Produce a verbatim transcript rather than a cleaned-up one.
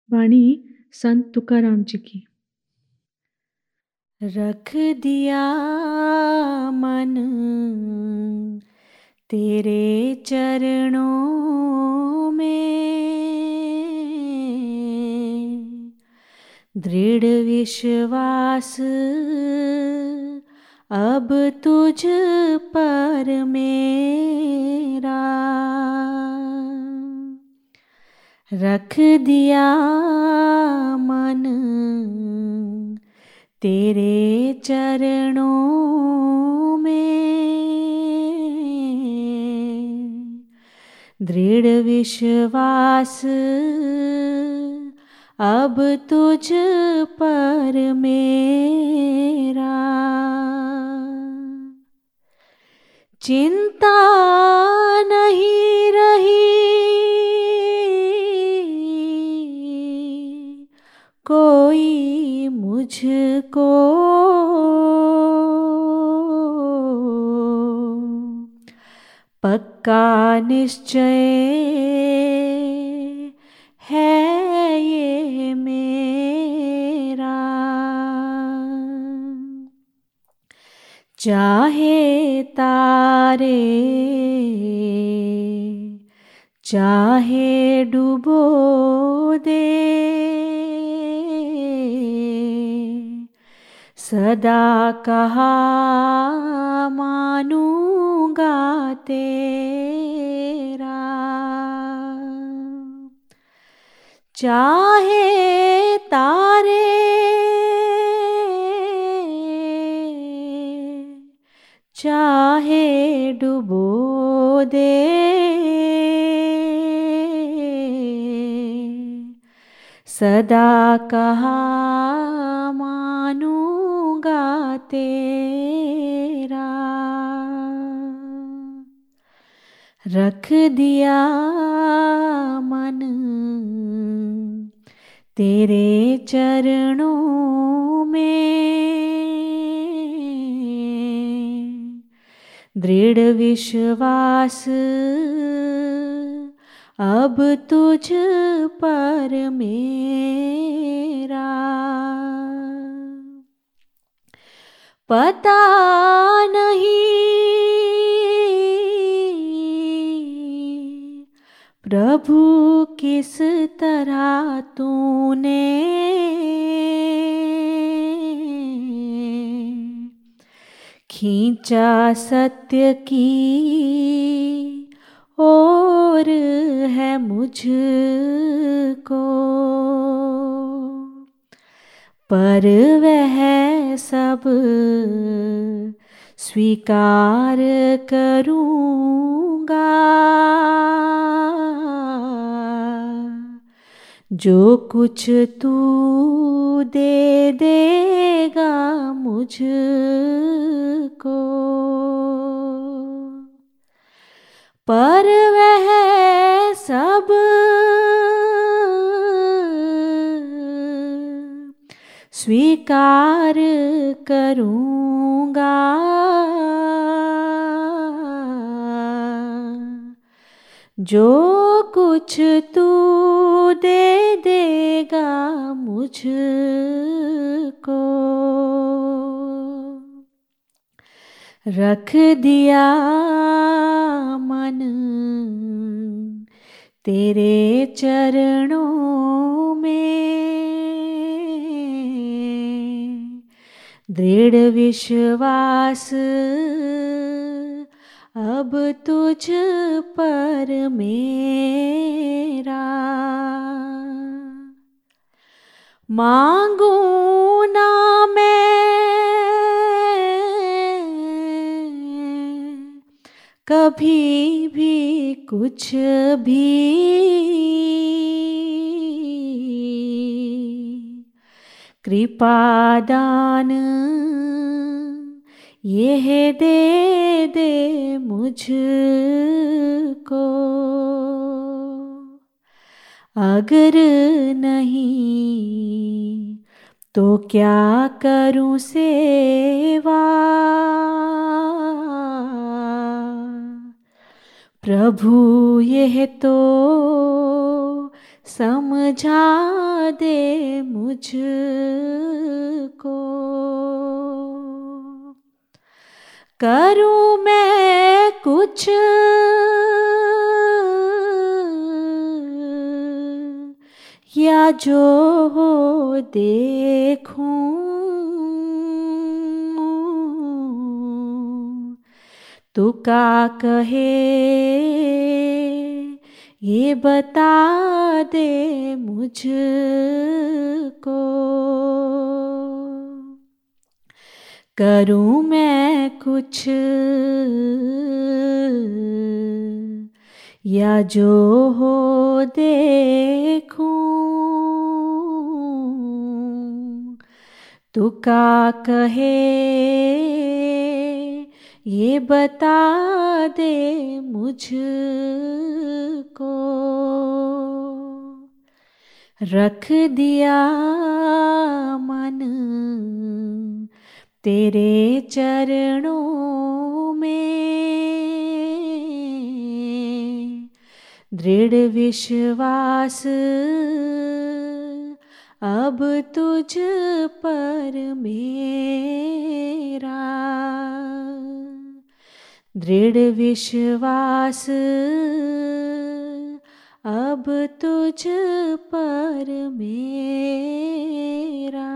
वाणी संत तुकाराम जी की। रख दिया मन तेरे चरणों में, दृढ़ विश्वास अब तुझ पर मेरा। रख दिया मन तेरे चरणों में, दृढ़ विश्वास अब तुझ पर मेरा। चिंता नहीं रही कोई मुझको, पक्का निश्चय है ये मेरा। चाहे तारे चाहे डुबो दे, सदा कहा मानूंगा तेरा। चाहे तारे चाहे डुबो दे, सदा कहा मानूंगा तेरा। रख दिया मन तेरे चरणों में, दृढ़ विश्वास अब तुझ पर मेरा। पता नहीं प्रभु किस तरह तूने खींचा सत्य की ओर है मुझको, पर वह सब स्वीकार करूँगा जो कुछ तू दे देगा मुझको। पर वह सब स्वीकार करूँगा जो कुछ तू दे देगा मुझको। रख दिया मन तेरे चरणों में, दृढ़ विश्वास अब तुझ पर मेरा। मांगू ना मैं कभी भी कुछ भी, कृपा दान यह दे दे मुझको। अगर नहीं तो क्या करूं सेवा, प्रभु यह तो समझा दे मुझको। करूं मैं कुछ या जो हो देखूं, तू का कहे ये बता दे मुझको। करूं मैं कुछ या जो हो देखूं, तू का कहे ये बता दे मुझको। रख दिया मन तेरे चरणों में, दृढ़ विश्वास अब तुझ पर मेरा। दृढ़ विश्वास अब तुझ पर मेरा।